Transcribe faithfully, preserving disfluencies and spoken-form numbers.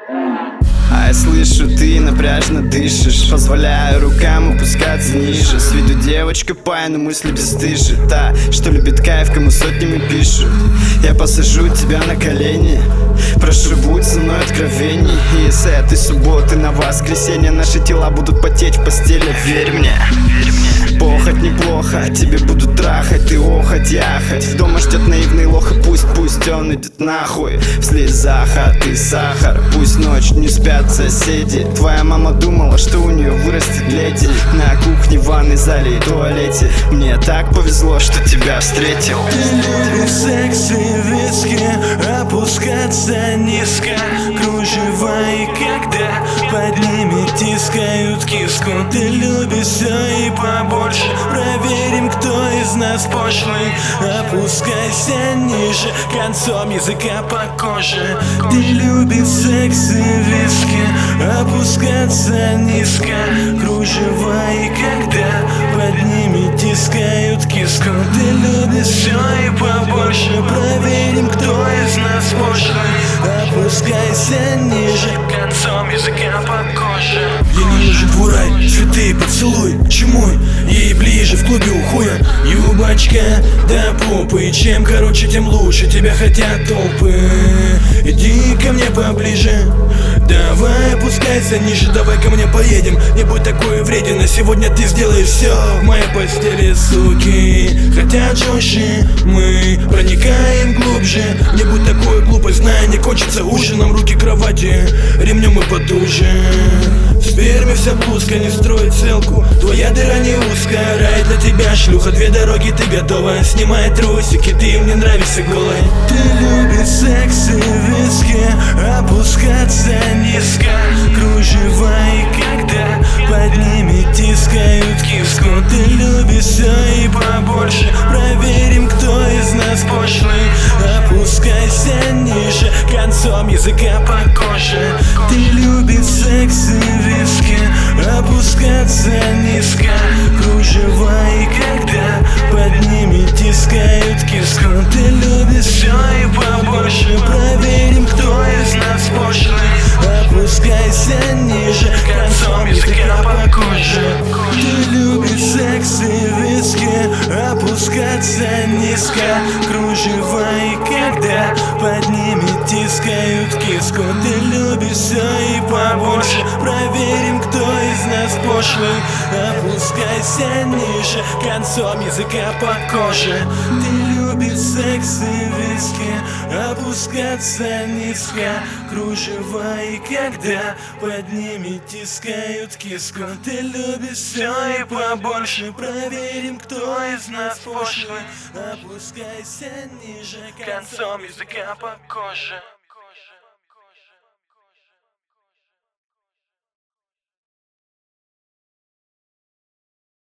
А я слышу, ты напряжно дышишь, позволяю рукам опускаться ниже. С виду девочка пай, но мысли бесстыжи. Та, что любит кайф, кому сотнями пишут. Я посажу тебя на колени, прошу, будь со мной откровений. И с этой субботы на воскресенье наши тела будут потеть в постели. Верь мне, верь мне. Похоть неплохо, тебе будут трахать, ты охоть, яхать. Дома ждет наивный лох, и пусть, пусть он идет нахуй. В слезах, а ты сахар. Пусть ночь не спят соседи. Твоя мама думала, что у нее вырастет леди. На кухне, в ванной зале и туалете. Мне так повезло, что тебя встретил. Ты любишь секс и виски, опускаться низко, кружева, и когда под ними тискают киску. Ты любишь все и побольше, проверим, кто из нас пошлый. Опускайся ниже, концом языка по коже. Ты любишь секс и виски, опускаться низко, кружева, и когда под ними тискают киску. Ты любишь все и побольше, проверим, кто из нас пошлый. Опускайся ниже, концом языка по коже. Ей не нужен твой рай, цветы, поцелуй, чумой ей ближе, в клубе у хуя юбочка до попы. Чем короче, тем лучше, тебя хотят толпы. Иди ко мне поближе, давай опускайся ниже, давай ко мне поедем. Не будь такой вреден, а сегодня ты сделаешь все в моей постели, суки. Хотят жестче, мы проникаем глубже. Не будь такой глупой, знай, не кончится ужином, руки к кровати, ремнем и потуже. В сперме вся блузка, не строй целку, твоя дыра не узкая, рай для тебя, шлюха, две дороги, ты готова. Снимай трусики, ты мне нравишься голой. Ты любишь секс и виски, опускаться низко, кружева, и когда под ними тискают киску. Ты любишь все и побольше, проверим, кто из нас пошлый. Опускайся ниже, концом языка по коже. Ты любишь секс и виски, опускаться низко, кружева, и когда под ними тискают киску. Ты любишь все и побольше, проверим, кто из нас пошлый. Опускайся ниже, концом языка по коже. Ты любишь секс и виски, опускаться низко, кружева, и когда под ними тискают киску. Ты любишь все и побольше, проверим, кто из нас пошлый. Опускайся ниже, концом языка по коже. Ты любишь секс и виски, опускаться низко, кружева, и когда под ними тискают киску. Ты любишь все и побольше, проверим, кто из нас пошлый. Опускайся ниже, концом языка по коже.